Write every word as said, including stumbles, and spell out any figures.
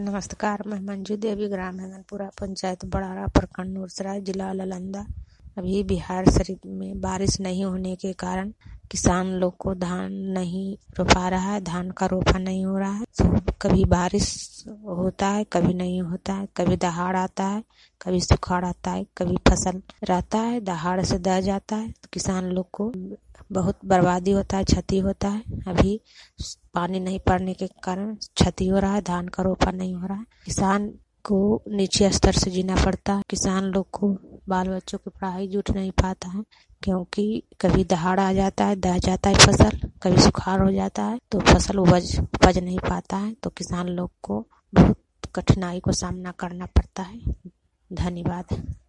नमस्कार, मैं मंजू देवी, ग्राम हेमनपुरा, पंचायत बड़ारा, प्रखंड नूरसराय, जिला नालंदा। अभी बिहार शरीफ में बारिश नहीं होने के कारण किसान लोग को धान नहीं रोपा रहा है, धान का रोपा नहीं हो रहा है। तो कभी बारिश होता है, कभी नहीं होता है, कभी दहाड़ आता है, कभी सुखाड़ आता है, कभी फसल रहता है, दहाड़ से दह जाता है तो किसान लोग को बहुत बर्बादी होता है, क्षति होता है। अभी पानी नहीं पड़ने के कारण क्षति हो रहा है, धान का रोपा नहीं हो रहा है। किसान को नीचे स्तर से जीना पड़ता है। किसान लोग को बाल बच्चों की पढ़ाई जुट नहीं पाता है, क्योंकि कभी दहाड़ आ जाता है, दह जाता है फसल, कभी सुखाड़ हो जाता है तो फसल उपज उपज नहीं पाता है। तो किसान लोग को बहुत कठिनाई को सामना करना पड़ता है। धन्यवाद।